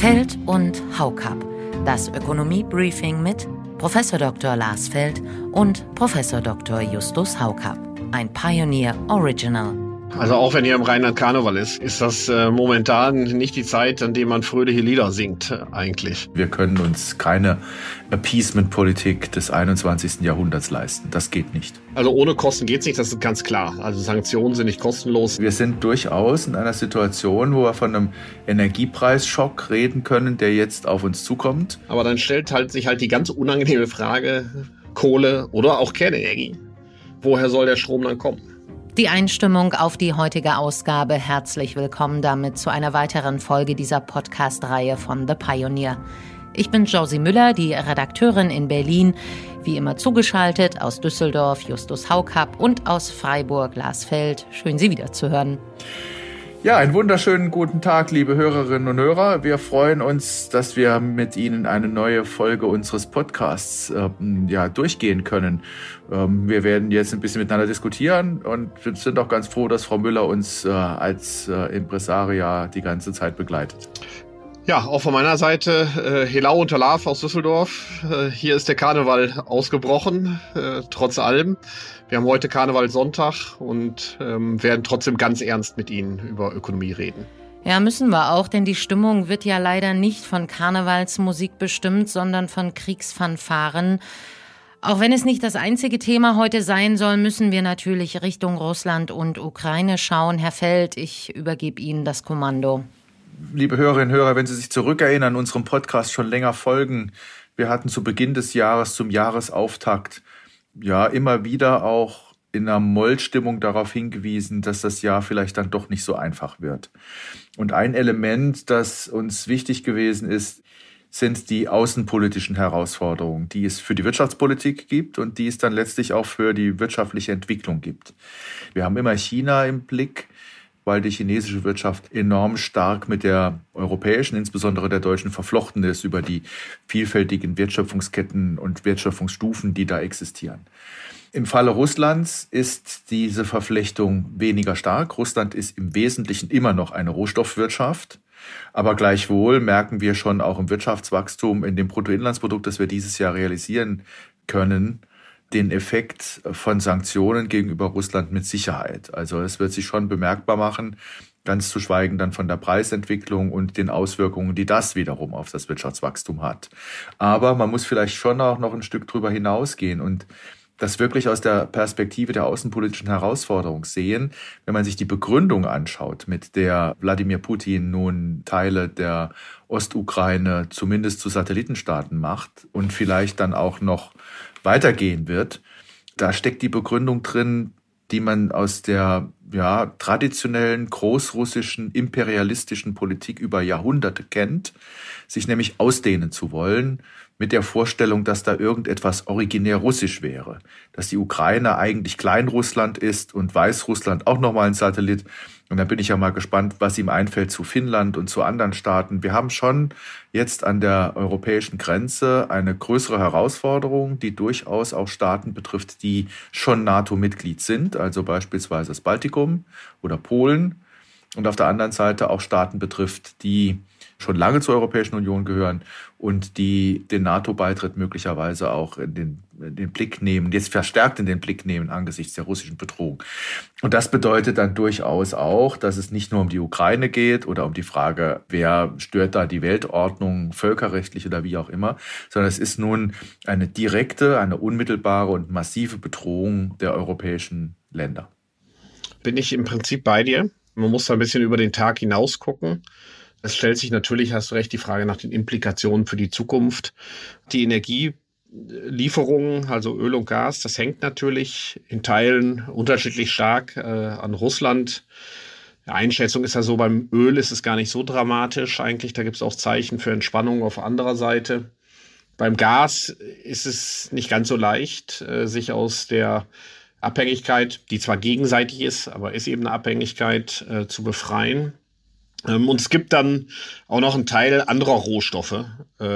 Feld und Haukapp. Das Ökonomie-Briefing mit Prof. Dr. Lars Feld und Prof. Dr. Justus Haukapp. Ein Pioneer Original. Also auch wenn hier im Rheinland Karneval ist das momentan nicht die Zeit, an der man fröhliche Lieder singt eigentlich. Wir können uns keine Appeasement-Politik des 21. Jahrhunderts leisten. Das geht nicht. Also ohne Kosten geht's nicht, das ist ganz klar. Also Sanktionen sind nicht kostenlos. Wir sind durchaus in einer Situation, wo wir von einem Energiepreisschock reden können, der jetzt auf uns zukommt. Aber dann stellt sich die ganz unangenehme Frage, Kohle oder auch Kernenergie. Woher soll der Strom dann kommen? Die Einstimmung auf die heutige Ausgabe. Herzlich willkommen damit zu einer weiteren Folge dieser Podcast-Reihe von The Pioneer. Ich bin Josie Müller, die Redakteurin in Berlin. Wie immer zugeschaltet aus Düsseldorf Justus Haukapp und aus Freiburg Lars Feld. Schön, Sie wieder zu hören. Ja, einen wunderschönen guten Tag, liebe Hörerinnen und Hörer. Wir freuen uns, dass wir mit Ihnen eine neue Folge unseres Podcasts durchgehen können. Wir werden jetzt ein bisschen miteinander diskutieren und sind auch ganz froh, dass Frau Müller uns als Impresaria die ganze Zeit begleitet. Ja, auch von meiner Seite Helau und Lav aus Düsseldorf. Hier ist der Karneval ausgebrochen, trotz allem. Wir haben heute Karnevalssonntag und werden trotzdem ganz ernst mit Ihnen über Ökonomie reden. Ja, müssen wir auch, denn die Stimmung wird ja leider nicht von Karnevalsmusik bestimmt, sondern von Kriegsfanfaren. Auch wenn es nicht das einzige Thema heute sein soll, müssen wir natürlich Richtung Russland und Ukraine schauen. Herr Feld, ich übergebe Ihnen das Kommando. Liebe Hörerinnen und Hörer, wenn Sie sich zurückerinnern, unserem Podcast schon länger folgen, wir hatten zu Beginn des Jahres, zum Jahresauftakt, immer wieder auch in einer Mollstimmung darauf hingewiesen, dass das Jahr vielleicht dann doch nicht so einfach wird. Und ein Element, das uns wichtig gewesen ist, sind die außenpolitischen Herausforderungen, die es für die Wirtschaftspolitik gibt und die es dann letztlich auch für die wirtschaftliche Entwicklung gibt. Wir haben immer China im Blick, weil die chinesische Wirtschaft enorm stark mit der europäischen, insbesondere der deutschen, verflochten ist über die vielfältigen Wertschöpfungsketten und Wertschöpfungsstufen, die da existieren. Im Falle Russlands ist diese Verflechtung weniger stark. Russland ist im Wesentlichen immer noch eine Rohstoffwirtschaft. Aber gleichwohl merken wir schon auch im Wirtschaftswachstum, in dem Bruttoinlandsprodukt, das wir dieses Jahr realisieren können, den Effekt von Sanktionen gegenüber Russland mit Sicherheit. Also es wird sich schon bemerkbar machen, ganz zu schweigen dann von der Preisentwicklung und den Auswirkungen, die das wiederum auf das Wirtschaftswachstum hat. Aber man muss vielleicht schon auch noch ein Stück drüber hinausgehen und das wirklich aus der Perspektive der außenpolitischen Herausforderung sehen, wenn man sich die Begründung anschaut, mit der Wladimir Putin nun Teile der Ostukraine zumindest zu Satellitenstaaten macht und vielleicht dann auch noch weitergehen wird. Da steckt die Begründung drin, die man aus der traditionellen großrussischen imperialistischen Politik über Jahrhunderte kennt, sich nämlich ausdehnen zu wollen, mit der Vorstellung, dass da irgendetwas originär russisch wäre, dass die Ukraine eigentlich Kleinrussland ist und Weißrussland auch nochmal ein Satellit. Und da bin ich ja mal gespannt, was ihm einfällt zu Finnland und zu anderen Staaten. Wir haben schon jetzt an der europäischen Grenze eine größere Herausforderung, die durchaus auch Staaten betrifft, die schon NATO-Mitglied sind, also beispielsweise das Baltikum oder Polen. Und auf der anderen Seite auch Staaten betrifft, die schon lange zur Europäischen Union gehören und die den NATO-Beitritt möglicherweise auch in den Blick nehmen, jetzt verstärkt in den Blick nehmen angesichts der russischen Bedrohung. Und das bedeutet dann durchaus auch, dass es nicht nur um die Ukraine geht oder um die Frage, wer stört da die Weltordnung, völkerrechtlich oder wie auch immer, sondern es ist nun eine direkte, eine unmittelbare und massive Bedrohung der europäischen Länder. Bin ich im Prinzip bei dir. Man muss da ein bisschen über den Tag hinaus gucken. Es stellt sich natürlich, hast du recht, die Frage nach den Implikationen für die Zukunft. Die Energielieferungen, also Öl und Gas, das hängt natürlich in Teilen unterschiedlich stark an Russland. Die Einschätzung ist ja so, beim Öl ist es gar nicht so dramatisch eigentlich. Da gibt es auch Zeichen für Entspannung auf anderer Seite. Beim Gas ist es nicht ganz so leicht, sich aus der Abhängigkeit, die zwar gegenseitig ist, aber ist eben eine Abhängigkeit, zu befreien. Und es gibt dann auch noch einen Teil anderer Rohstoffe,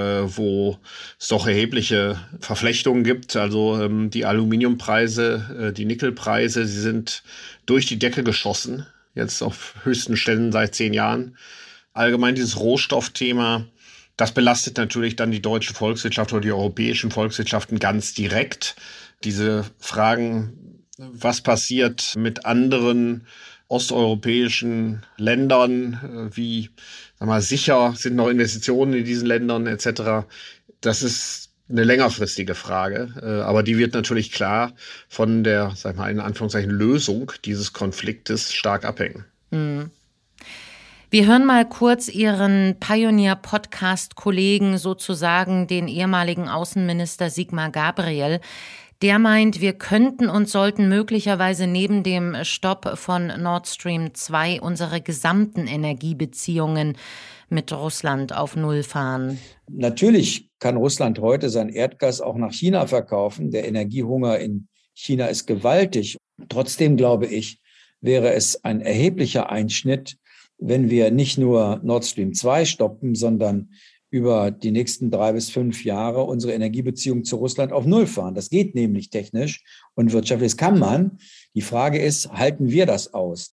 wo es doch erhebliche Verflechtungen gibt. Also die Aluminiumpreise, die Nickelpreise, sie sind durch die Decke geschossen, jetzt auf höchsten Stellen seit 10 Jahren. Allgemein dieses Rohstoffthema Das belastet natürlich dann die deutsche Volkswirtschaft oder die europäischen Volkswirtschaften ganz direkt. Diese Fragen, was passiert mit anderen osteuropäischen Ländern, wie sicher sind noch Investitionen in diesen Ländern etc. Das ist eine längerfristige Frage, aber die wird natürlich klar von der, in Anführungszeichen, Lösung dieses Konfliktes stark abhängen. Mhm. Wir hören mal kurz Ihren Pioneer-Podcast-Kollegen, sozusagen den ehemaligen Außenminister Sigmar Gabriel. Der meint, wir könnten und sollten möglicherweise neben dem Stopp von Nord Stream 2 unsere gesamten Energiebeziehungen mit Russland auf Null fahren. Natürlich kann Russland heute sein Erdgas auch nach China verkaufen. Der Energiehunger in China ist gewaltig. Trotzdem, glaube ich, wäre es ein erheblicher Einschnitt, wenn wir nicht nur Nord Stream 2 stoppen, sondern über die nächsten 3 bis 5 Jahre unsere Energiebeziehung zu Russland auf Null fahren. Das geht nämlich technisch und wirtschaftlich. Das kann man. Die Frage ist, halten wir das aus?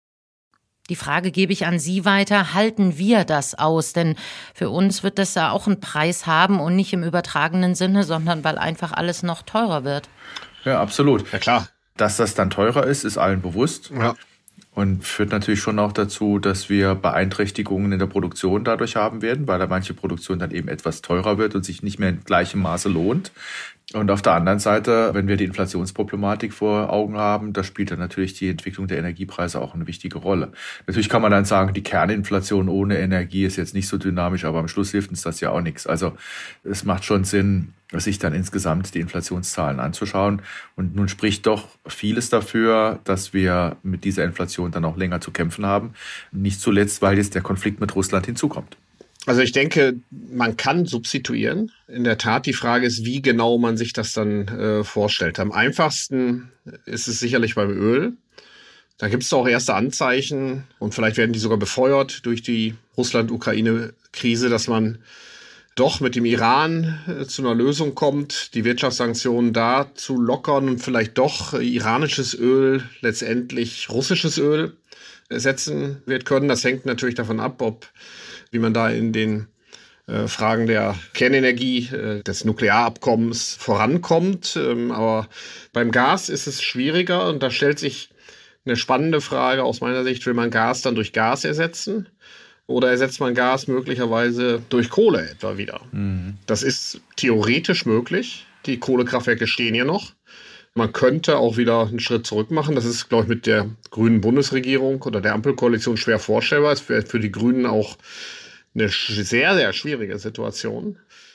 Die Frage gebe ich an Sie weiter. Halten wir das aus? Denn für uns wird das ja auch einen Preis haben und nicht im übertragenen Sinne, sondern weil einfach alles noch teurer wird. Ja, absolut. Ja, klar. Dass das dann teurer ist, ist allen bewusst. Ja. Und führt natürlich schon auch dazu, dass wir Beeinträchtigungen in der Produktion dadurch haben werden, weil da manche Produktion dann eben etwas teurer wird und sich nicht mehr in gleichem Maße lohnt. Und auf der anderen Seite, wenn wir die Inflationsproblematik vor Augen haben, da spielt dann natürlich die Entwicklung der Energiepreise auch eine wichtige Rolle. Natürlich kann man dann sagen, die Kerninflation ohne Energie ist jetzt nicht so dynamisch, aber am Schluss hilft uns das ja auch nichts. Also es macht schon Sinn, sich dann insgesamt die Inflationszahlen anzuschauen. Und nun spricht doch vieles dafür, dass wir mit dieser Inflation dann auch länger zu kämpfen haben. Nicht zuletzt, weil jetzt der Konflikt mit Russland hinzukommt. Also ich denke, man kann substituieren. In der Tat, die Frage ist, wie genau man sich das dann vorstellt. Am einfachsten ist es sicherlich beim Öl. Da gibt es auch erste Anzeichen und vielleicht werden die sogar befeuert durch die Russland-Ukraine-Krise, dass man doch mit dem Iran zu einer Lösung kommt, die Wirtschaftssanktionen da zu lockern und vielleicht doch iranisches Öl, letztendlich russisches Öl ersetzen wird können. Das hängt natürlich davon ab, wie man da in den Fragen der Kernenergie, des Nuklearabkommens vorankommt. Aber beim Gas ist es schwieriger und da stellt sich eine spannende Frage aus meiner Sicht, will man Gas dann durch Gas ersetzen? Oder ersetzt man Gas möglicherweise durch Kohle etwa wieder? Mhm. Das ist theoretisch möglich. Die Kohlekraftwerke stehen ja noch. Man könnte auch wieder einen Schritt zurück machen. Das ist, glaube ich, mit der grünen Bundesregierung oder der Ampelkoalition schwer vorstellbar. Es wäre für die Grünen auch eine sehr, sehr schwierige Situation.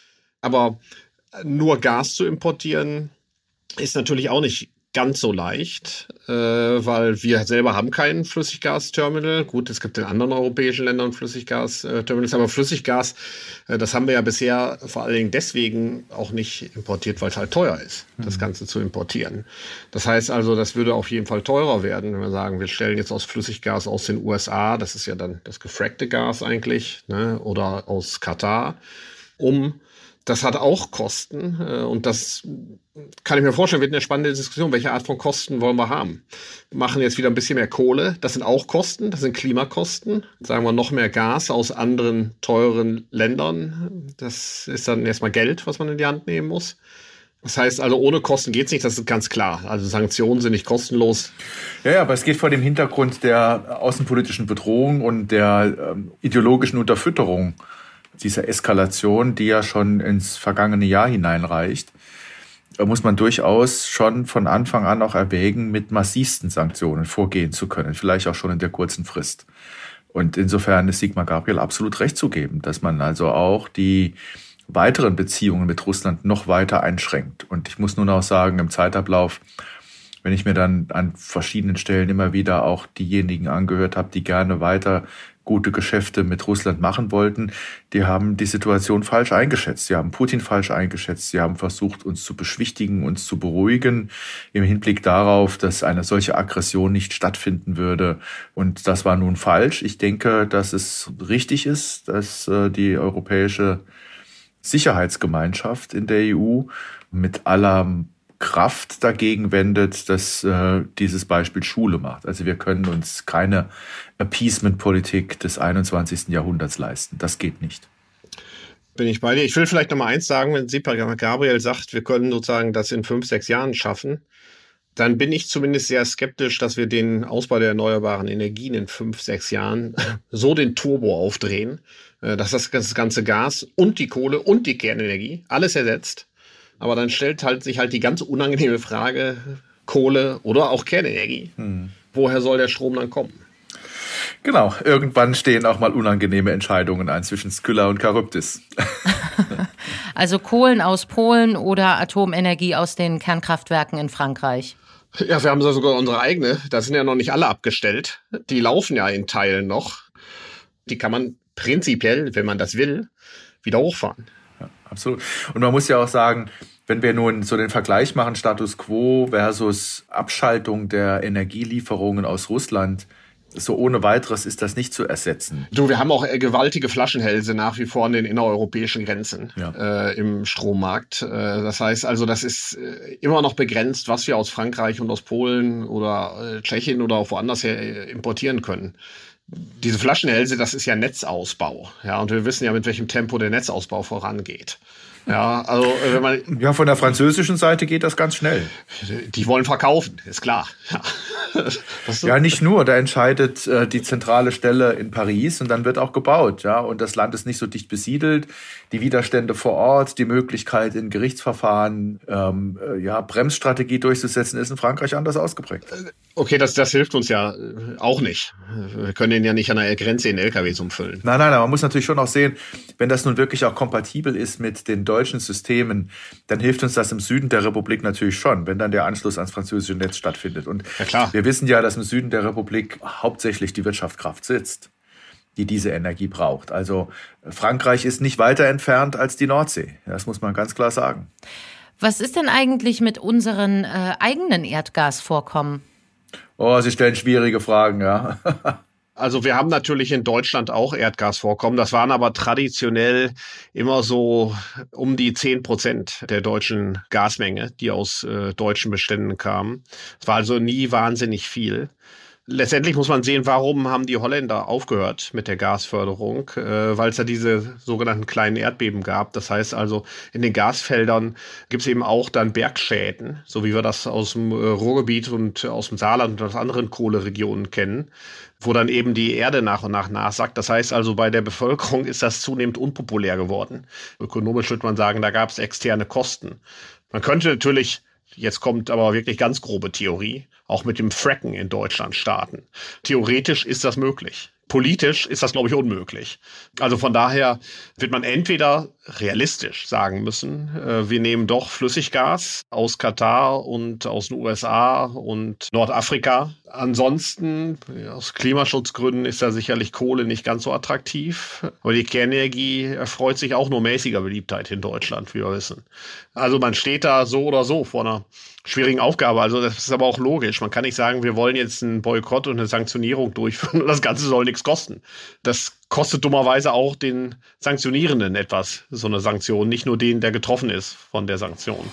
Aber nur Gas zu importieren ist natürlich auch nicht ganz so leicht, weil wir selber haben kein Flüssiggasterminal. Gut, es gibt in anderen europäischen Ländern Flüssiggasterminals, aber Flüssiggas, das haben wir ja bisher vor allen Dingen deswegen auch nicht importiert, weil es halt teuer ist, das Ganze zu importieren. Das heißt also, das würde auf jeden Fall teurer werden, wenn wir sagen, wir stellen jetzt aus Flüssiggas aus den USA, das ist ja dann das gefrackte Gas eigentlich, ne, oder aus Katar, das hat auch Kosten und das kann ich mir vorstellen, wird eine spannende Diskussion. Welche Art von Kosten wollen wir haben? Wir machen jetzt wieder ein bisschen mehr Kohle. Das sind auch Kosten, das sind Klimakosten. Sagen wir noch mehr Gas aus anderen teuren Ländern. Das ist dann erstmal Geld, was man in die Hand nehmen muss. Das heißt also, ohne Kosten geht's nicht, das ist ganz klar. Also Sanktionen sind nicht kostenlos. Ja, aber es geht vor dem Hintergrund der außenpolitischen Bedrohung und der ideologischen Unterfütterung dieser Eskalation, die ja schon ins vergangene Jahr hineinreicht, muss man durchaus schon von Anfang an auch erwägen, mit massivsten Sanktionen vorgehen zu können, vielleicht auch schon in der kurzen Frist. Und insofern ist Sigmar Gabriel absolut recht zu geben, dass man also auch die weiteren Beziehungen mit Russland noch weiter einschränkt. Und ich muss nun auch sagen, im Zeitablauf, wenn ich mir dann an verschiedenen Stellen immer wieder auch diejenigen angehört habe, die gerne weiter gute Geschäfte mit Russland machen wollten, die haben die Situation falsch eingeschätzt. Sie haben Putin falsch eingeschätzt. Sie haben versucht, uns zu beschwichtigen, uns zu beruhigen im Hinblick darauf, dass eine solche Aggression nicht stattfinden würde. Und das war nun falsch. Ich denke, dass es richtig ist, dass die europäische Sicherheitsgemeinschaft in der EU mit aller Kraft dagegen wendet, dass dieses Beispiel Schule macht. Also wir können uns keine Appeasement-Politik des 21. Jahrhunderts leisten. Das geht nicht. Bin ich bei dir. Ich will vielleicht noch mal eins sagen, wenn Gabriel sagt, wir können sozusagen das in 5, 6 Jahren schaffen, dann bin ich zumindest sehr skeptisch, dass wir den Ausbau der erneuerbaren Energien in 5, 6 Jahren so den Turbo aufdrehen, dass das ganze Gas und die Kohle und die Kernenergie alles ersetzt. Aber dann stellt sich die ganz unangenehme Frage, Kohle oder auch Kernenergie. Woher soll der Strom dann kommen? Genau, irgendwann stehen auch mal unangenehme Entscheidungen ein zwischen Skylla und Charybdis. Also Kohlen aus Polen oder Atomenergie aus den Kernkraftwerken in Frankreich? Ja, wir haben sogar unsere eigene. Da sind ja noch nicht alle abgestellt. Die laufen ja in Teilen noch. Die kann man prinzipiell, wenn man das will, wieder hochfahren. Ja, absolut. Und man muss ja auch sagen, wenn wir nun so den Vergleich machen, Status Quo versus Abschaltung der Energielieferungen aus Russland, so ohne weiteres ist das nicht zu ersetzen. Wir haben auch gewaltige Flaschenhälse nach wie vor an den innereuropäischen Grenzen im Strommarkt. Das heißt also, das ist immer noch begrenzt, was wir aus Frankreich und aus Polen oder Tschechien oder auch woanders her importieren können. Diese Flaschenhälse, das ist ja Netzausbau. Ja, und wir wissen ja, mit welchem Tempo der Netzausbau vorangeht. Ja, also wenn man. Ja, von der französischen Seite geht das ganz schnell. Die wollen verkaufen, ist klar. Ja, nicht nur. Da entscheidet die zentrale Stelle in Paris und dann wird auch gebaut. Ja, und das Land ist nicht so dicht besiedelt. Die Widerstände vor Ort, die Möglichkeit in Gerichtsverfahren, Bremsstrategie durchzusetzen, ist in Frankreich anders ausgeprägt. Okay, das hilft uns ja auch nicht. Wir können den ja nicht an der Grenze in LKWs umfüllen. Nein, man muss natürlich schon auch sehen, wenn das nun wirklich auch kompatibel ist mit den deutschen Systemen, dann hilft uns das im Süden der Republik natürlich schon, wenn dann der Anschluss ans französische Netz stattfindet. Und ja, klar. Wir wissen ja, dass im Süden der Republik hauptsächlich die Wirtschaftskraft sitzt, die diese Energie braucht. Also Frankreich ist nicht weiter entfernt als die Nordsee. Das muss man ganz klar sagen. Was ist denn eigentlich mit unseren eigenen Erdgasvorkommen? Oh, Sie stellen schwierige Fragen, ja. Also wir haben natürlich in Deutschland auch Erdgasvorkommen. Das waren aber traditionell immer so um die 10% der deutschen Gasmenge, die aus deutschen Beständen kamen. Es war also nie wahnsinnig viel. Letztendlich muss man sehen, warum haben die Holländer aufgehört mit der Gasförderung, weil es ja diese sogenannten kleinen Erdbeben gab. Das heißt also, in den Gasfeldern gibt es eben auch dann Bergschäden, so wie wir das aus dem Ruhrgebiet und aus dem Saarland und aus anderen Kohleregionen kennen, wo dann eben die Erde nach und nach nachsackt. Das heißt also, bei der Bevölkerung ist das zunehmend unpopulär geworden. Ökonomisch würde man sagen, da gab es externe Kosten. Man könnte natürlich, jetzt kommt aber wirklich ganz grobe Theorie, auch mit dem Fracken in Deutschland starten. Theoretisch ist das möglich. Politisch ist das, glaube ich, unmöglich. Also von daher wird man entweder realistisch sagen müssen, wir nehmen doch Flüssiggas aus Katar und aus den USA und Nordafrika. Ansonsten, aus Klimaschutzgründen ist da sicherlich Kohle nicht ganz so attraktiv. Aber die Kernenergie erfreut sich auch nur mäßiger Beliebtheit in Deutschland, wie wir wissen. Also man steht da so oder so vor einer schwierigen Aufgabe. Also das ist aber auch logisch. Man kann nicht sagen, wir wollen jetzt einen Boykott und eine Sanktionierung durchführen und das Ganze soll nichts kosten. Das kostet dummerweise auch den Sanktionierenden etwas, so eine Sanktion, nicht nur den, der getroffen ist von der Sanktion.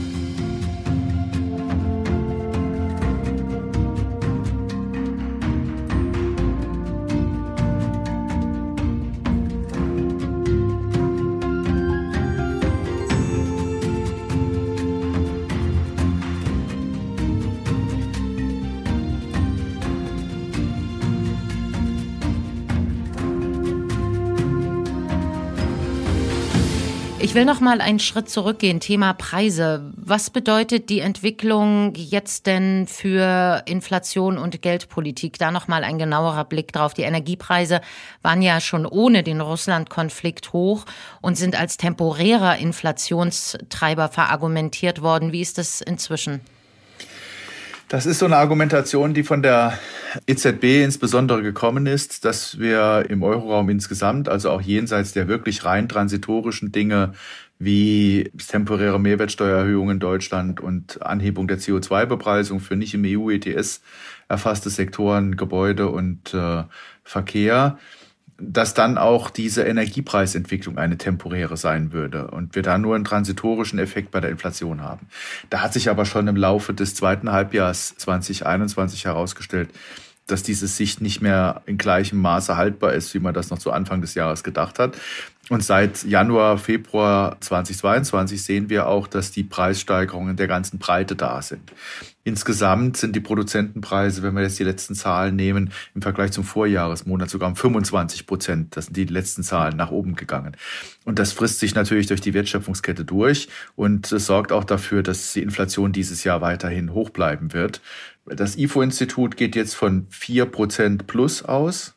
Ich will noch mal einen Schritt zurückgehen, Thema Preise. Was bedeutet die Entwicklung jetzt denn für Inflation und Geldpolitik? Da noch mal ein genauerer Blick drauf. Die Energiepreise waren ja schon ohne den Russland-Konflikt hoch und sind als temporärer Inflationstreiber verargumentiert worden. Wie ist das inzwischen? Das ist so eine Argumentation, die von der EZB insbesondere gekommen ist, dass wir im Euroraum insgesamt, also auch jenseits der wirklich rein transitorischen Dinge wie temporäre Mehrwertsteuererhöhung in Deutschland und Anhebung der CO2-Bepreisung für nicht im EU-ETS erfasste Sektoren, Gebäude und Verkehr, dass dann auch diese Energiepreisentwicklung eine temporäre sein würde und wir da nur einen transitorischen Effekt bei der Inflation haben. Da hat sich aber schon im Laufe des zweiten Halbjahres 2021 herausgestellt, dass diese Sicht nicht mehr in gleichem Maße haltbar ist, wie man das noch zu Anfang des Jahres gedacht hat. Und seit Januar, Februar 2022 sehen wir auch, dass die Preissteigerungen in der ganzen Breite da sind. Insgesamt sind die Produzentenpreise, wenn wir jetzt die letzten Zahlen nehmen, im Vergleich zum Vorjahresmonat sogar um 25%. Das sind die letzten Zahlen nach oben gegangen. Und das frisst sich natürlich durch die Wertschöpfungskette durch und es sorgt auch dafür, dass die Inflation dieses Jahr weiterhin hoch bleiben wird. Das IFO-Institut geht jetzt von 4% plus aus.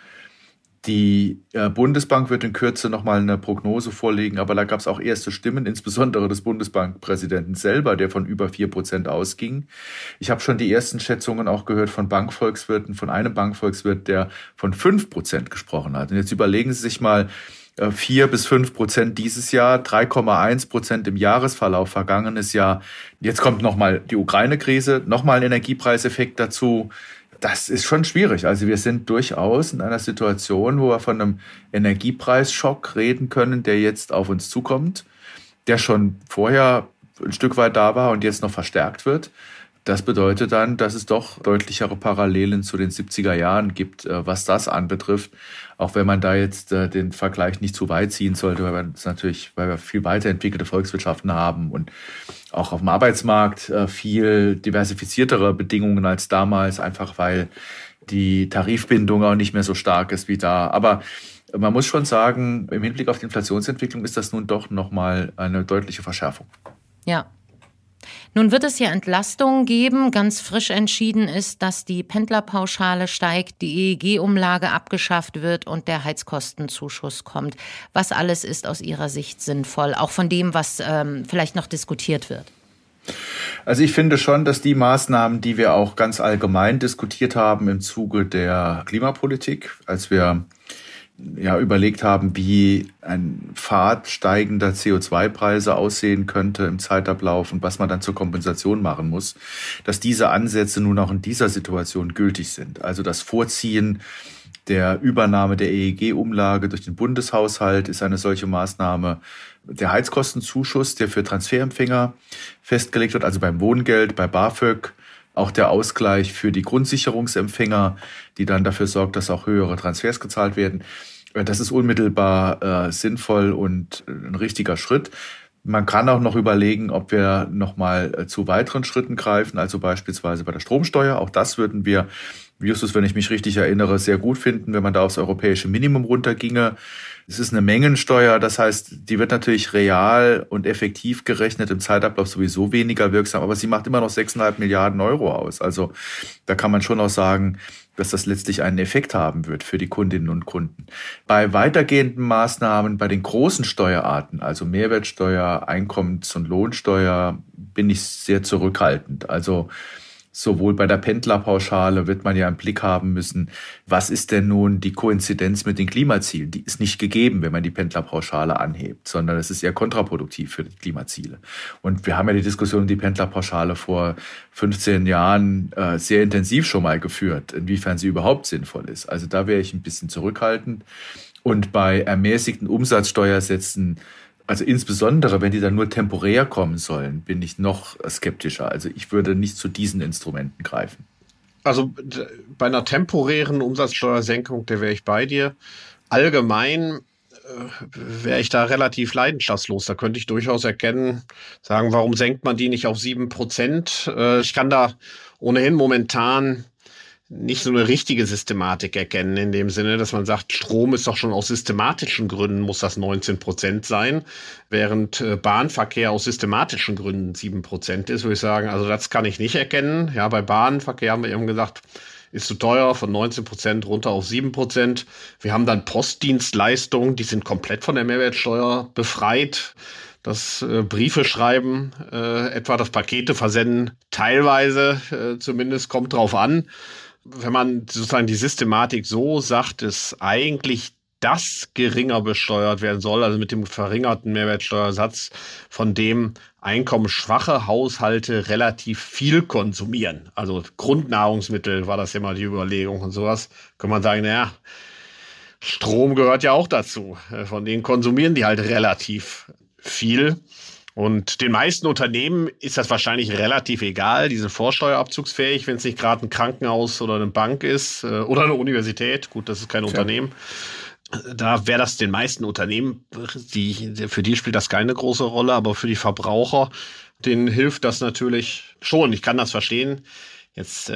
Die Bundesbank wird in Kürze nochmal eine Prognose vorlegen, aber da gab es auch erste Stimmen, insbesondere des Bundesbankpräsidenten selber, der von über 4% ausging. Ich habe schon die ersten Schätzungen auch gehört von Bankvolkswirten, von einem Bankvolkswirt, der von 5% gesprochen hat. Und jetzt überlegen Sie sich mal, 4-5% dieses Jahr, 3,1% im Jahresverlauf vergangenes Jahr. Jetzt kommt nochmal die Ukraine-Krise, nochmal ein Energiepreiseffekt dazu. Das ist schon schwierig. Also wir sind durchaus in einer Situation, wo wir von einem Energiepreisschock reden können, der jetzt auf uns zukommt, der schon vorher ein Stück weit da war und jetzt noch verstärkt wird. Das bedeutet dann, dass es doch deutlichere Parallelen zu den 70er Jahren gibt, was das anbetrifft. Auch wenn man da jetzt den Vergleich nicht zu weit ziehen sollte, weil wir viel weiterentwickelte Volkswirtschaften haben und auch auf dem Arbeitsmarkt viel diversifiziertere Bedingungen als damals, einfach weil die Tarifbindung auch nicht mehr so stark ist wie da. Aber man muss schon sagen, im Hinblick auf die Inflationsentwicklung ist das nun doch nochmal eine deutliche Verschärfung. Ja. Nun wird es ja Entlastungen geben. Ganz frisch entschieden ist, dass die Pendlerpauschale steigt, die EEG-Umlage abgeschafft wird und der Heizkostenzuschuss kommt. Was alles ist aus Ihrer Sicht sinnvoll, auch von dem, was vielleicht noch diskutiert wird? Also ich finde schon, dass die Maßnahmen, die wir auch ganz allgemein diskutiert haben im Zuge der Klimapolitik, als wir überlegt haben, wie ein Pfad steigender CO2-Preise aussehen könnte im Zeitablauf und was man dann zur Kompensation machen muss, dass diese Ansätze nun auch in dieser Situation gültig sind. Also das Vorziehen der Übernahme der EEG-Umlage durch den Bundeshaushalt ist eine solche Maßnahme. Der Heizkostenzuschuss, der für Transferempfänger festgelegt wird, also beim Wohngeld, bei BAföG, auch der Ausgleich für die Grundsicherungsempfänger, die dann dafür sorgt, dass auch höhere Transfers gezahlt werden. Das ist unmittelbar sinnvoll und ein richtiger Schritt. Man kann auch noch überlegen, ob wir nochmal zu weiteren Schritten greifen, also beispielsweise bei der Stromsteuer. Auch das würden wir, Justus, wenn ich mich richtig erinnere, sehr gut finden, wenn man da aufs europäische Minimum runterginge. Es ist eine Mengensteuer, das heißt, die wird natürlich real und effektiv gerechnet im Zeitablauf sowieso weniger wirksam, aber sie macht immer noch 6,5 Milliarden Euro aus. Also da kann man schon auch sagen, dass das letztlich einen Effekt haben wird für die Kundinnen und Kunden. Bei weitergehenden Maßnahmen, bei den großen Steuerarten, also Mehrwertsteuer, Einkommens- und Lohnsteuer, bin ich sehr zurückhaltend. Also sowohl bei der Pendlerpauschale wird man ja im Blick haben müssen, was ist denn nun die Koinzidenz mit den Klimazielen? Die ist nicht gegeben, wenn man die Pendlerpauschale anhebt, sondern es ist eher kontraproduktiv für die Klimaziele. Und wir haben ja die Diskussion um die Pendlerpauschale vor 15 Jahren sehr intensiv schon mal geführt, inwiefern sie überhaupt sinnvoll ist. Also da wäre ich ein bisschen zurückhaltend. Und bei ermäßigten Umsatzsteuersätzen, also insbesondere, wenn die dann nur temporär kommen sollen, bin ich noch skeptischer. Also ich würde nicht zu diesen Instrumenten greifen. Also bei einer temporären Umsatzsteuersenkung, da wäre ich bei dir. Allgemein wäre ich da relativ leidenschaftslos. Da könnte ich durchaus sagen, warum senkt man die nicht auf 7%? Ich kann da ohnehin momentan nicht so eine richtige Systematik erkennen, in dem Sinne, dass man sagt, Strom ist doch schon aus systematischen Gründen muss das 19% sein, während Bahnverkehr aus systematischen Gründen 7% ist, würde ich sagen, also das kann ich nicht erkennen. Ja, bei Bahnverkehr haben wir eben gesagt, ist zu teuer, von 19% runter auf 7%. Wir haben dann Postdienstleistungen, die sind komplett von der Mehrwertsteuer befreit. Das Briefe schreiben, etwa das Pakete versenden, teilweise zumindest, kommt drauf an. Wenn man sozusagen die Systematik so sagt, dass eigentlich das geringer besteuert werden soll, also mit dem verringerten Mehrwertsteuersatz, von dem einkommensschwache Haushalte relativ viel konsumieren. Also Grundnahrungsmittel war das immer die Überlegung und sowas. Kann man sagen, naja, Strom gehört ja auch dazu. Von denen konsumieren die halt relativ viel. Und den meisten Unternehmen ist das wahrscheinlich relativ egal. Die sind vorsteuerabzugsfähig, wenn es nicht gerade ein Krankenhaus oder eine Bank ist oder eine Universität. Gut, das ist kein Unternehmen. Da wäre das den meisten Unternehmen, für die spielt das keine große Rolle, aber für die Verbraucher, denen hilft das natürlich schon. Ich kann das verstehen. Jetzt,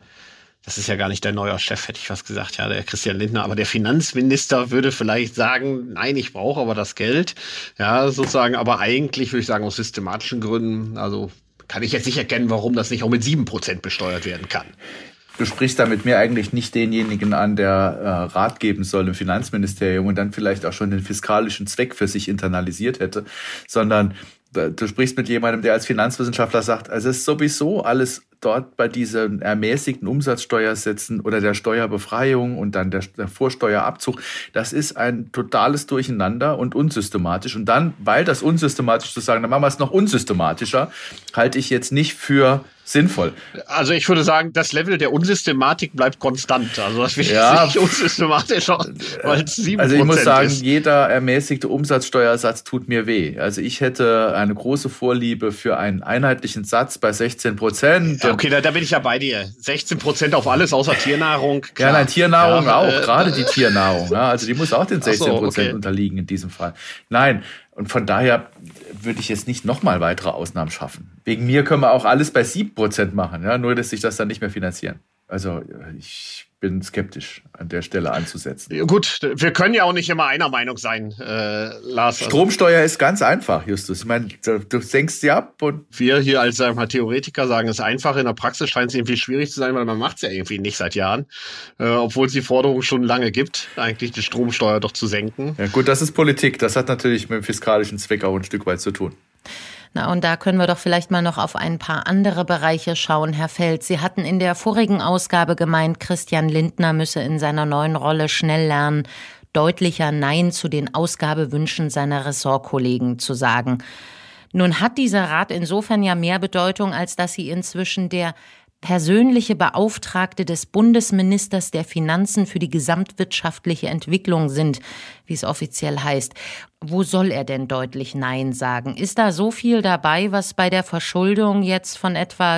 das ist ja gar nicht der neue Chef, hätte ich fast gesagt, ja, der Christian Lindner. Aber der Finanzminister würde vielleicht sagen, nein, ich brauche aber das Geld. Ja, sozusagen, aber eigentlich würde ich sagen, aus systematischen Gründen, also kann ich jetzt nicht erkennen, warum das nicht auch mit 7% besteuert werden kann. Du sprichst damit mir eigentlich nicht denjenigen an, der Rat geben soll im Finanzministerium und dann vielleicht auch schon den fiskalischen Zweck für sich internalisiert hätte, sondern du sprichst mit jemandem, der als Finanzwissenschaftler sagt, also es ist sowieso alles dort bei diesen ermäßigten Umsatzsteuersätzen oder der Steuerbefreiung und dann der Vorsteuerabzug, das ist ein totales Durcheinander und unsystematisch. Und dann, weil das unsystematisch zu sagen, dann machen wir es noch unsystematischer, halte ich jetzt nicht für sinnvoll. Also ich würde sagen, das Level der Unsystematik bleibt konstant. Also das wird nicht unsystematischer, weil es 7% Also ich muss sagen, ist. jeder ermäßigte Umsatzsteuersatz tut mir weh. Also ich hätte eine große Vorliebe für einen einheitlichen Satz bei 16%. Ja, okay, da bin ich ja bei dir. 16% auf alles außer Tiernahrung. Klar. Ja, nein, Tiernahrung auch, gerade die Tiernahrung. Ja, also die muss auch den 16% unterliegen in diesem Fall. Nein, und von daher würde ich jetzt nicht nochmal weitere Ausnahmen schaffen. Wegen mir können wir auch alles bei 7% machen, ja, nur dass sich das dann nicht mehr finanzieren. Also ich bin skeptisch, an der Stelle anzusetzen. Ja, gut, wir können ja auch nicht immer einer Meinung sein, Lars. Stromsteuer ist ganz einfach, Justus. Ich meine, du senkst sie ab und wir hier als Theoretiker sagen, es ist einfach. In der Praxis scheint es irgendwie schwierig zu sein, weil man macht es ja irgendwie nicht seit Jahren. Obwohl es die Forderung schon lange gibt, eigentlich die Stromsteuer doch zu senken. Ja gut, das ist Politik. Das hat natürlich mit dem fiskalischen Zweck auch ein Stück weit zu tun. Na, und da können wir doch vielleicht mal noch auf ein paar andere Bereiche schauen, Herr Feld. Sie hatten in der vorigen Ausgabe gemeint, Christian Lindner müsse in seiner neuen Rolle schnell lernen, deutlicher Nein zu den Ausgabewünschen seiner Ressortkollegen zu sagen. Nun hat dieser Rat insofern ja mehr Bedeutung, als dass Sie inzwischen der persönliche Beauftragte des Bundesministers der Finanzen für die gesamtwirtschaftliche Entwicklung sind, wie es offiziell heißt. Wo soll er denn deutlich Nein sagen? Ist da so viel dabei, was bei der Verschuldung jetzt von etwa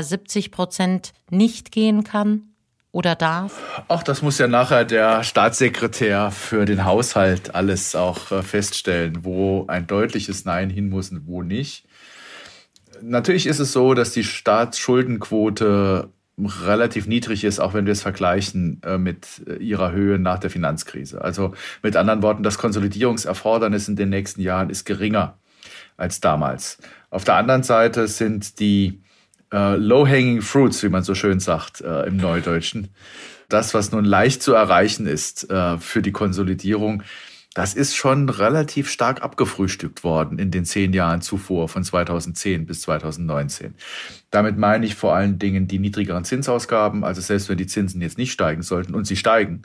70% nicht gehen kann oder darf? Ach, das muss ja nachher der Staatssekretär für den Haushalt alles auch feststellen, wo ein deutliches Nein hin muss und wo nicht. Natürlich ist es so, dass die Staatsschuldenquote relativ niedrig ist, auch wenn wir es vergleichen mit ihrer Höhe nach der Finanzkrise. Also mit anderen Worten, das Konsolidierungserfordernis in den nächsten Jahren ist geringer als damals. Auf der anderen Seite sind die low-hanging fruits, wie man so schön sagt im Neudeutschen, das, was nun leicht zu erreichen ist für die Konsolidierung, das ist schon relativ stark abgefrühstückt worden in den 10 Jahren zuvor, von 2010 bis 2019. Damit meine ich vor allen Dingen die niedrigeren Zinsausgaben. Also selbst wenn die Zinsen jetzt nicht steigen sollten und sie steigen,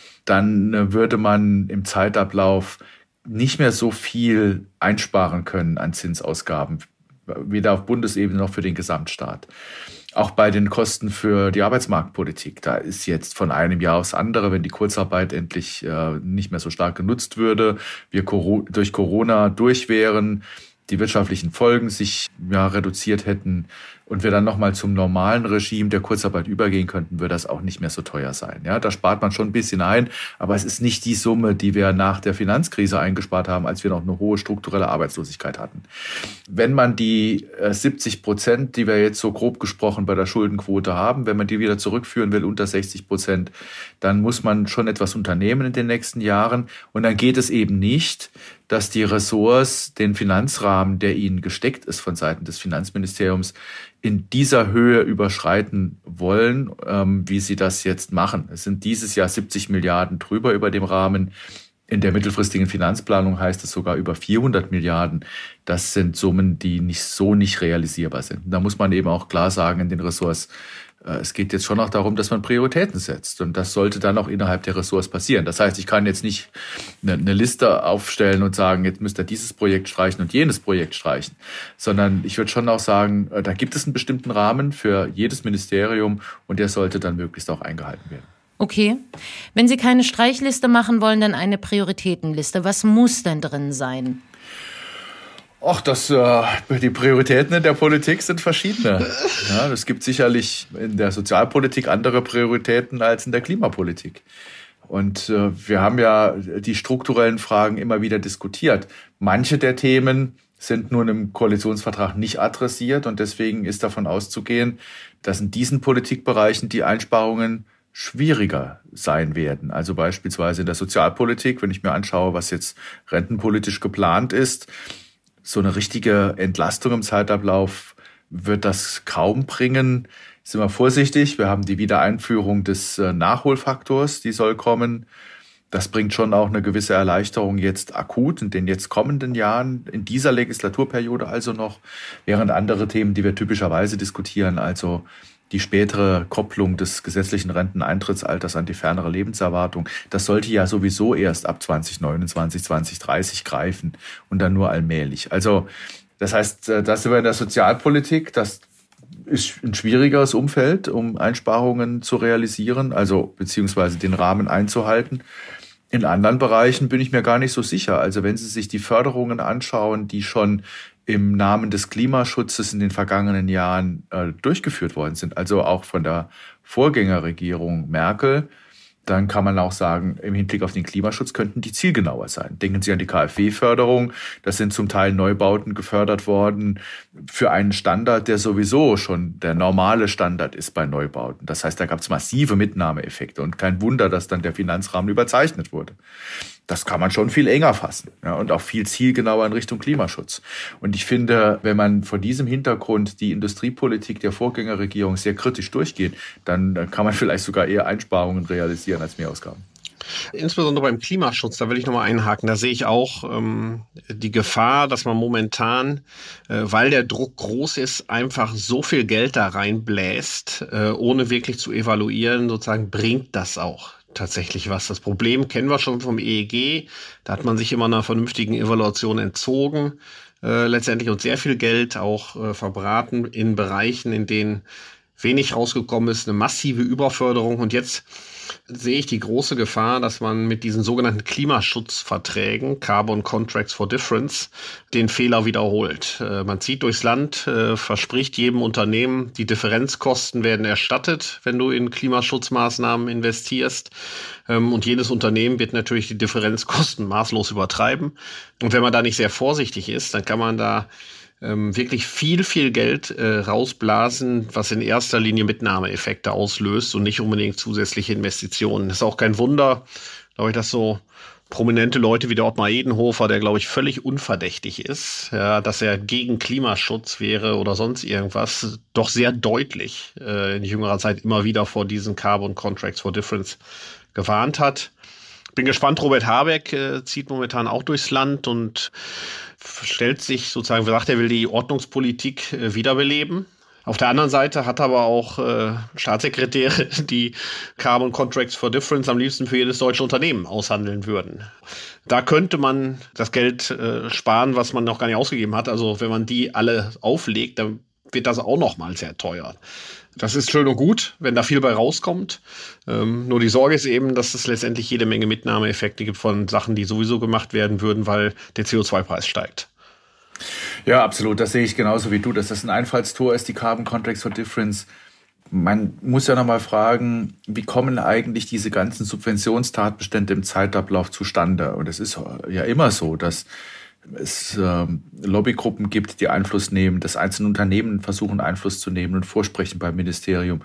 dann würde man im Zeitablauf nicht mehr so viel einsparen können an Zinsausgaben, weder auf Bundesebene noch für den Gesamtstaat. Auch bei den Kosten für die Arbeitsmarktpolitik. Da ist jetzt von einem Jahr aufs andere, wenn die Kurzarbeit endlich nicht mehr so stark genutzt würde, wir durch Corona durch wären, die wirtschaftlichen Folgen sich reduziert hätten und wir dann nochmal zum normalen Regime der Kurzarbeit übergehen könnten, würde das auch nicht mehr so teuer sein. Ja, da spart man schon ein bisschen ein, aber es ist nicht die Summe, die wir nach der Finanzkrise eingespart haben, als wir noch eine hohe strukturelle Arbeitslosigkeit hatten. Wenn man die 70%, die wir jetzt so grob gesprochen bei der Schuldenquote haben, wenn man die wieder zurückführen will unter 60%, dann muss man schon etwas unternehmen in den nächsten Jahren. Und dann geht es eben nicht, dass die Ressorts den Finanzrahmen, der ihnen gesteckt ist von Seiten des Finanzministeriums, in dieser Höhe überschreiten wollen, wie sie das jetzt machen. Es sind dieses Jahr 70 Milliarden drüber über dem Rahmen. In der mittelfristigen Finanzplanung heißt es sogar über 400 Milliarden. Das sind Summen, die nicht realisierbar sind. Da muss man eben auch klar sagen in den Ressorts, es geht jetzt schon auch darum, dass man Prioritäten setzt. Und das sollte dann auch innerhalb der Ressorts passieren. Das heißt, ich kann jetzt nicht eine Liste aufstellen und sagen, jetzt müsst ihr dieses Projekt streichen und jenes Projekt streichen. Sondern ich würde schon auch sagen, da gibt es einen bestimmten Rahmen für jedes Ministerium und der sollte dann möglichst auch eingehalten werden. Okay. Wenn Sie keine Streichliste machen wollen, dann eine Prioritätenliste. Was muss denn drin sein? Ach, die Prioritäten in der Politik sind verschiedene. Ja, es gibt sicherlich in der Sozialpolitik andere Prioritäten als in der Klimapolitik. Und wir haben ja die strukturellen Fragen immer wieder diskutiert. Manche der Themen sind nun im Koalitionsvertrag nicht adressiert und deswegen ist davon auszugehen, dass in diesen Politikbereichen die Einsparungen schwieriger sein werden. Also beispielsweise in der Sozialpolitik, wenn ich mir anschaue, was jetzt rentenpolitisch geplant ist, so eine richtige Entlastung im Zeitablauf wird das kaum bringen. Sind wir vorsichtig. Wir haben die Wiedereinführung des Nachholfaktors, die soll kommen. Das bringt schon auch eine gewisse Erleichterung jetzt akut in den jetzt kommenden Jahren, in dieser Legislaturperiode also noch, während andere Themen, die wir typischerweise diskutieren, also die spätere Kopplung des gesetzlichen Renteneintrittsalters an die fernere Lebenserwartung, das sollte ja sowieso erst ab 2029, 2030 greifen und dann nur allmählich. Also das heißt, da sind wir in der Sozialpolitik, das ist ein schwierigeres Umfeld, um Einsparungen zu realisieren, also beziehungsweise den Rahmen einzuhalten. In anderen Bereichen bin ich mir gar nicht so sicher. Also wenn Sie sich die Förderungen anschauen, die schon im Namen des Klimaschutzes in den vergangenen Jahren durchgeführt worden sind, also auch von der Vorgängerregierung Merkel, dann kann man auch sagen, im Hinblick auf den Klimaschutz könnten die zielgenauer sein. Denken Sie an die KfW-Förderung. Das sind zum Teil Neubauten gefördert worden für einen Standard, der sowieso schon der normale Standard ist bei Neubauten. Das heißt, da gab es massive Mitnahmeeffekte und kein Wunder, dass dann der Finanzrahmen überzeichnet wurde. Das kann man schon viel enger fassen, ja, und auch viel zielgenauer in Richtung Klimaschutz. Und ich finde, wenn man vor diesem Hintergrund die Industriepolitik der Vorgängerregierung sehr kritisch durchgeht, dann kann man vielleicht sogar eher Einsparungen realisieren als Mehrausgaben. Insbesondere beim Klimaschutz, da will ich nochmal einhaken, da sehe ich auch die Gefahr, dass man momentan, weil der Druck groß ist, einfach so viel Geld da reinbläst, ohne wirklich zu evaluieren, sozusagen bringt das auch tatsächlich was. Das Problem kennen wir schon vom EEG, da hat man sich immer einer vernünftigen Evaluation entzogen, letztendlich und sehr viel Geld auch verbraten in Bereichen, in denen wenig rausgekommen ist, eine massive Überförderung. Und jetzt sehe ich die große Gefahr, dass man mit diesen sogenannten Klimaschutzverträgen, Carbon Contracts for Difference, den Fehler wiederholt. Man zieht durchs Land, verspricht jedem Unternehmen, die Differenzkosten werden erstattet, wenn du in Klimaschutzmaßnahmen investierst. Und jedes Unternehmen wird natürlich die Differenzkosten maßlos übertreiben. Und wenn man da nicht sehr vorsichtig ist, dann kann man da wirklich viel Geld rausblasen, was in erster Linie Mitnahmeeffekte auslöst und nicht unbedingt zusätzliche Investitionen. Das ist auch kein Wunder, glaube ich, dass so prominente Leute wie der Ottmar Edenhofer, der, glaube ich, völlig unverdächtig ist, ja, dass er gegen Klimaschutz wäre oder sonst irgendwas, doch sehr deutlich in jüngerer Zeit immer wieder vor diesen Carbon Contracts for Difference gewarnt hat. Bin gespannt, Robert Habeck zieht momentan auch durchs Land und stellt sich sozusagen, sagt, er will die Ordnungspolitik wiederbeleben. Auf der anderen Seite hat aber auch Staatssekretäre, die Carbon Contracts for Difference am liebsten für jedes deutsche Unternehmen aushandeln würden. Da könnte man das Geld sparen, was man noch gar nicht ausgegeben hat. Also wenn man die alle auflegt, dann wird das auch noch mal sehr teuer. Das ist schön und gut, wenn da viel bei rauskommt. Nur die Sorge ist eben, dass es letztendlich jede Menge Mitnahmeeffekte gibt von Sachen, die sowieso gemacht werden würden, weil der CO2-Preis steigt. Ja, absolut. Das sehe ich genauso wie du, dass das ein Einfallstor ist, die Carbon Contracts for Difference. Man muss ja nochmal fragen, wie kommen eigentlich diese ganzen Subventionstatbestände im Zeitablauf zustande? Und es ist ja immer so, dass es Lobbygruppen gibt, die Einfluss nehmen, dass einzelne Unternehmen versuchen, Einfluss zu nehmen und vorsprechen beim Ministerium.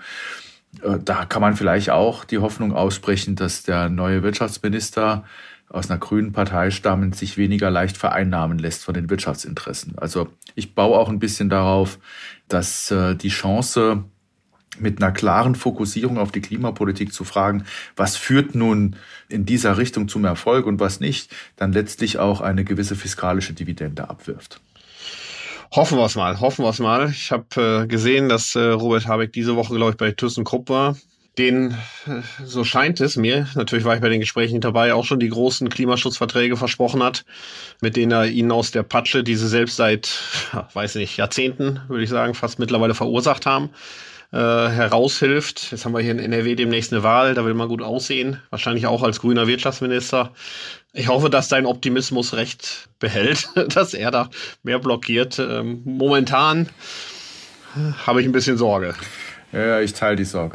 Da kann man vielleicht auch die Hoffnung aussprechen, dass der neue Wirtschaftsminister aus einer grünen Partei stammend sich weniger leicht vereinnahmen lässt von den Wirtschaftsinteressen. Also ich baue auch ein bisschen darauf, dass die Chance, mit einer klaren Fokussierung auf die Klimapolitik zu fragen, was führt nun in dieser Richtung zum Erfolg und was nicht, dann letztlich auch eine gewisse fiskalische Dividende abwirft. Hoffen wir es mal. Ich habe gesehen, dass Robert Habeck diese Woche, glaube ich, bei ThyssenKrupp war. Den, so scheint es mir, natürlich war ich bei den Gesprächen nicht dabei, auch schon die großen Klimaschutzverträge versprochen hat, mit denen er ihnen aus der Patsche, die sie selbst seit, weiß nicht, Jahrzehnten, würde ich sagen, fast mittlerweile verursacht haben, heraushilft. Jetzt haben wir hier in NRW demnächst eine Wahl, da will man gut aussehen, wahrscheinlich auch als grüner Wirtschaftsminister. Ich hoffe, dass dein Optimismus recht behält, dass er da mehr blockiert. Momentan habe ich ein bisschen Sorge. Ja, ich teile die Sorge.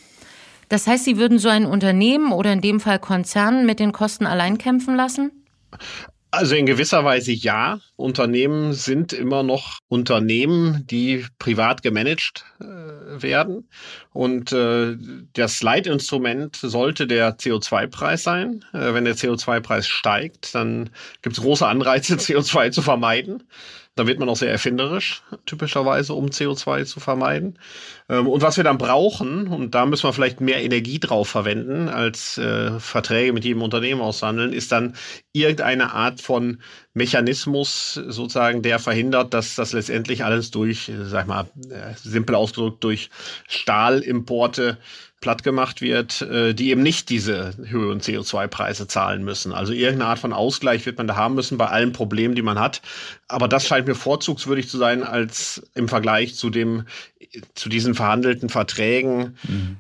Das heißt, Sie würden so ein Unternehmen oder in dem Fall Konzern mit den Kosten allein kämpfen lassen? Also in gewisser Weise ja. Unternehmen sind immer noch Unternehmen, die privat gemanagt werden. Und das Leitinstrument sollte der CO2-Preis sein. Wenn der CO2-Preis steigt, dann gibt es große Anreize, CO2 zu vermeiden. Da wird man auch sehr erfinderisch, typischerweise, um CO2 zu vermeiden. Und was wir dann brauchen, und da müssen wir vielleicht mehr Energie drauf verwenden, als Verträge mit jedem Unternehmen aushandeln, ist dann irgendeine Art von Mechanismus, sozusagen, der verhindert, dass das letztendlich alles durch, simpel ausgedrückt, durch Stahlimporte platt gemacht wird, die eben nicht diese höheren CO2-Preise zahlen müssen. Also irgendeine Art von Ausgleich wird man da haben müssen bei allen Problemen, die man hat. Aber das scheint mir vorzugswürdig zu sein als im Vergleich zu diesen verhandelten Verträgen,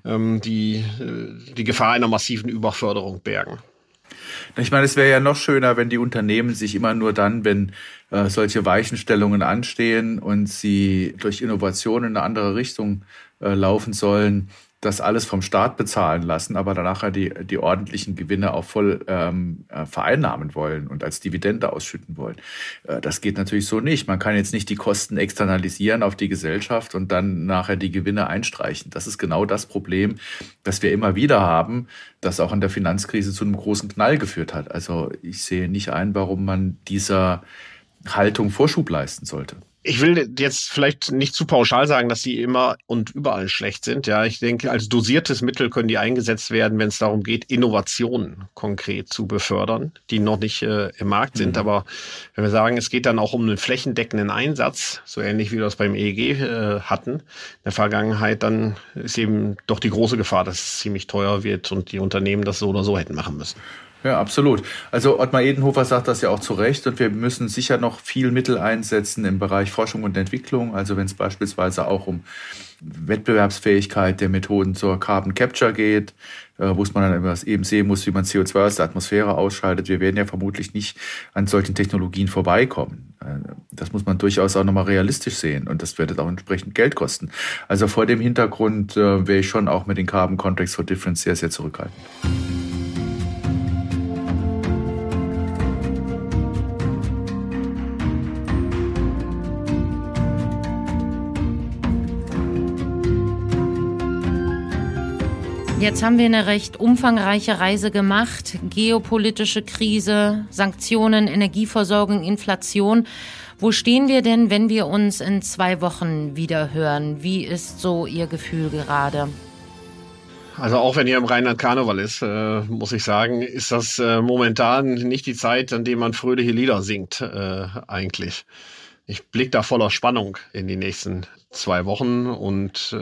die Gefahr einer massiven Überförderung bergen. Ich meine, es wäre ja noch schöner, wenn die Unternehmen sich immer nur dann, wenn solche Weichenstellungen anstehen und sie durch Innovation in eine andere Richtung laufen sollen, das alles vom Staat bezahlen lassen, aber danach die ordentlichen Gewinne auch voll vereinnahmen wollen und als Dividende ausschütten wollen. Das geht natürlich so nicht. Man kann jetzt nicht die Kosten externalisieren auf die Gesellschaft und dann nachher die Gewinne einstreichen. Das ist genau das Problem, das wir immer wieder haben, das auch in der Finanzkrise zu einem großen Knall geführt hat. Also ich sehe nicht ein, warum man dieser Haltung Vorschub leisten sollte. Ich will jetzt vielleicht nicht zu pauschal sagen, dass sie immer und überall schlecht sind. Ja, ich denke, als dosiertes Mittel können die eingesetzt werden, wenn es darum geht, Innovationen konkret zu befördern, die noch nicht im Markt sind. Aber wenn wir sagen, es geht dann auch um einen flächendeckenden Einsatz, so ähnlich wie wir das beim EEG hatten in der Vergangenheit, dann ist eben doch die große Gefahr, dass es ziemlich teuer wird und die Unternehmen das so oder so hätten machen müssen. Ja, absolut. Also Ottmar Edenhofer sagt das ja auch zu Recht und wir müssen sicher noch viel Mittel einsetzen im Bereich Forschung und Entwicklung, also wenn es beispielsweise auch um Wettbewerbsfähigkeit der Methoden zur Carbon Capture geht, wo man dann eben sehen muss, wie man CO2 aus der Atmosphäre ausscheidet. Wir werden ja vermutlich nicht an solchen Technologien vorbeikommen. Das muss man durchaus auch nochmal realistisch sehen und das wird auch entsprechend Geld kosten. Also vor dem Hintergrund wäre ich schon auch mit den Carbon Contracts for Difference sehr, sehr zurückhaltend. Jetzt haben wir eine recht umfangreiche Reise gemacht. Geopolitische Krise, Sanktionen, Energieversorgung, Inflation. Wo stehen wir denn, wenn wir uns in 2 Wochen wieder hören? Wie ist so Ihr Gefühl gerade? Also auch wenn hier im Rheinland Karneval ist, muss ich sagen, ist das momentan nicht die Zeit, an der man fröhliche Lieder singt, eigentlich. Ich blicke da voller Spannung in die nächsten 2 Wochen und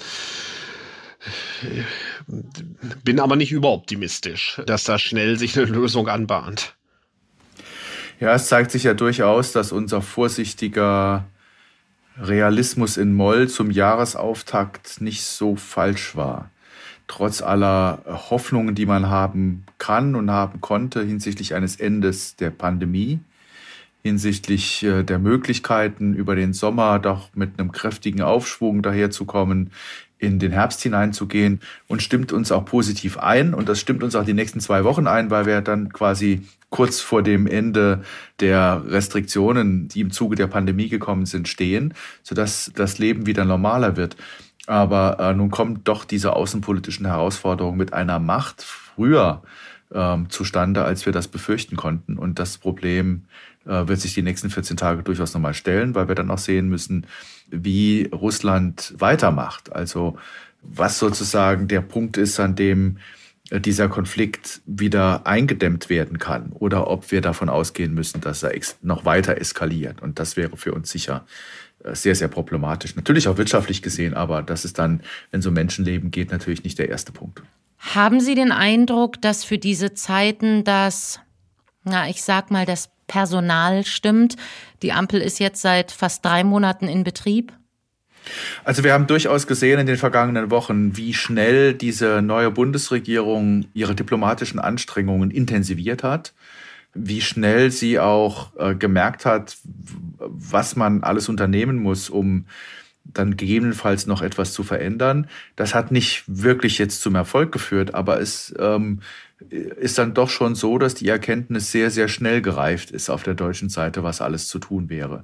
bin aber nicht überoptimistisch, dass da schnell sich eine Lösung anbahnt. Ja, es zeigt sich ja durchaus, dass unser vorsichtiger Realismus in Moll zum Jahresauftakt nicht so falsch war. Trotz aller Hoffnungen, die man haben kann und haben konnte hinsichtlich eines Endes der Pandemie, hinsichtlich der Möglichkeiten, über den Sommer doch mit einem kräftigen Aufschwung daherzukommen, in den Herbst hineinzugehen und stimmt uns auch positiv ein. Und das stimmt uns auch die nächsten 2 Wochen ein, weil wir dann quasi kurz vor dem Ende der Restriktionen, die im Zuge der Pandemie gekommen sind, stehen, sodass das Leben wieder normaler wird. Aber nun kommt doch diese außenpolitischen Herausforderungen mit einer Macht früher zustande, als wir das befürchten konnten. Und das Problem wird sich die nächsten 14 Tage durchaus nochmal stellen, weil wir dann auch sehen müssen, wie Russland weitermacht. Also was sozusagen der Punkt ist, an dem dieser Konflikt wieder eingedämmt werden kann oder ob wir davon ausgehen müssen, dass er noch weiter eskaliert. Und das wäre für uns sicher sehr, sehr problematisch. Natürlich auch wirtschaftlich gesehen, aber das ist dann, wenn es um Menschenleben geht, natürlich nicht der erste Punkt. Haben Sie den Eindruck, dass für diese Zeiten das Personal stimmt? Die Ampel ist jetzt seit fast 3 Monaten in Betrieb. Also wir haben durchaus gesehen in den vergangenen Wochen, wie schnell diese neue Bundesregierung ihre diplomatischen Anstrengungen intensiviert hat, wie schnell sie auch gemerkt hat, was man alles unternehmen muss, um dann gegebenenfalls noch etwas zu verändern. Das hat nicht wirklich jetzt zum Erfolg geführt, aber es ist dann doch schon so, dass die Erkenntnis sehr, sehr schnell gereift ist auf der deutschen Seite, was alles zu tun wäre.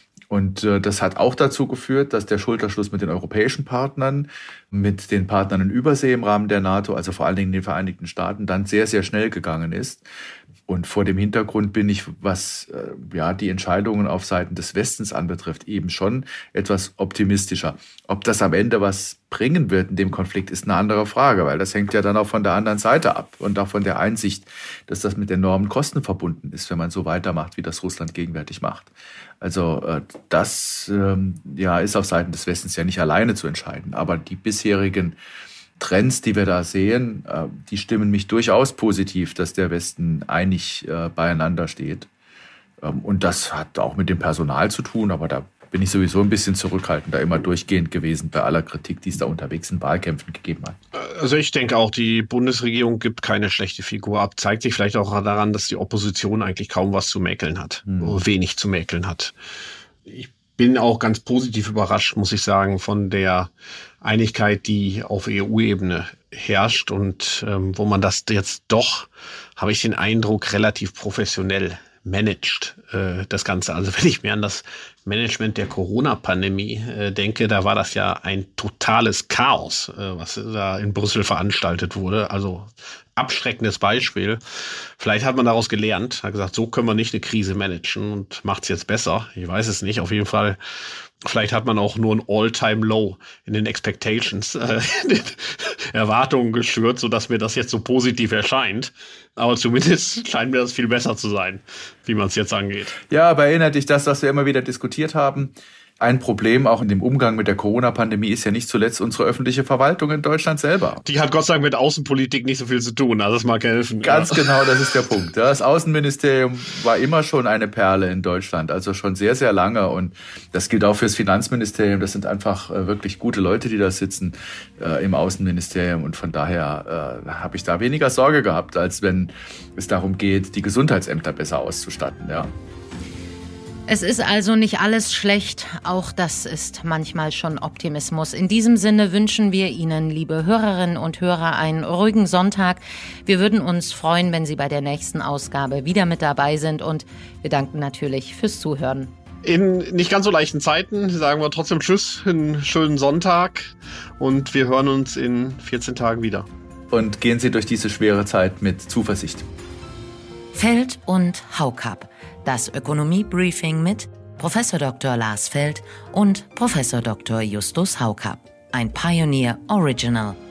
Und das hat auch dazu geführt, dass der Schulterschluss mit den europäischen Partnern, mit den Partnern in Übersee im Rahmen der NATO, also vor allen Dingen den Vereinigten Staaten, dann sehr, sehr schnell gegangen ist. Und vor dem Hintergrund bin ich, was die Entscheidungen auf Seiten des Westens anbetrifft, eben schon etwas optimistischer. Ob das am Ende was bringen wird in dem Konflikt, ist eine andere Frage, weil das hängt ja dann auch von der anderen Seite ab und auch von der Einsicht, dass das mit enormen Kosten verbunden ist, wenn man so weitermacht, wie das Russland gegenwärtig macht. Also das ist auf Seiten des Westens ja nicht alleine zu entscheiden, aber die bisherigen Trends, die wir da sehen, die stimmen mich durchaus positiv, dass der Westen einig beieinander steht. Und das hat auch mit dem Personal zu tun, aber da bin ich sowieso ein bisschen zurückhaltender immer durchgehend gewesen bei aller Kritik, die es da unterwegs in Wahlkämpfen gegeben hat. Also ich denke auch, die Bundesregierung gibt keine schlechte Figur ab. Zeigt sich vielleicht auch daran, dass die Opposition eigentlich kaum was zu mäkeln hat, wenig zu mäkeln hat. Ich bin auch ganz positiv überrascht, muss ich sagen, von der Einigkeit, die auf EU-Ebene herrscht und wo man das jetzt doch, habe ich den Eindruck, relativ professionell managt, das Ganze. Also wenn ich mir an das Management der Corona-Pandemie denke, da war das ja ein totales Chaos, was da in Brüssel veranstaltet wurde. Also abschreckendes Beispiel. Vielleicht hat man daraus gelernt, hat gesagt, so können wir nicht eine Krise managen und macht es jetzt besser. Ich weiß es nicht. Auf jeden Fall, vielleicht hat man auch nur ein All-Time-Low in den Expectations, in den Erwartungen geschürt, sodass mir das jetzt so positiv erscheint. Aber zumindest scheint mir das viel besser zu sein, wie man es jetzt angeht. Ja, aber erinnert dich das, was wir immer wieder diskutiert haben? Ein Problem auch in dem Umgang mit der Corona-Pandemie ist ja nicht zuletzt unsere öffentliche Verwaltung in Deutschland selber. Die hat Gott sei Dank mit Außenpolitik nicht so viel zu tun, also das mag helfen. Ganz genau, das ist der Punkt. Das Außenministerium war immer schon eine Perle in Deutschland, also schon sehr, sehr lange. Und das gilt auch fürs Finanzministerium. Das sind einfach wirklich gute Leute, die da sitzen im Außenministerium. Und von daher habe ich da weniger Sorge gehabt, als wenn es darum geht, die Gesundheitsämter besser auszustatten, ja. Es ist also nicht alles schlecht, auch das ist manchmal schon Optimismus. In diesem Sinne wünschen wir Ihnen, liebe Hörerinnen und Hörer, einen ruhigen Sonntag. Wir würden uns freuen, wenn Sie bei der nächsten Ausgabe wieder mit dabei sind und wir danken natürlich fürs Zuhören. In nicht ganz so leichten Zeiten sagen wir trotzdem Tschüss, einen schönen Sonntag und wir hören uns in 14 Tagen wieder. Und gehen Sie durch diese schwere Zeit mit Zuversicht. Feld und Haukapp. Das Ökonomie-Briefing mit Prof. Dr. Lars Feld und Prof. Dr. Justus Haukapp. Ein Pioneer Original.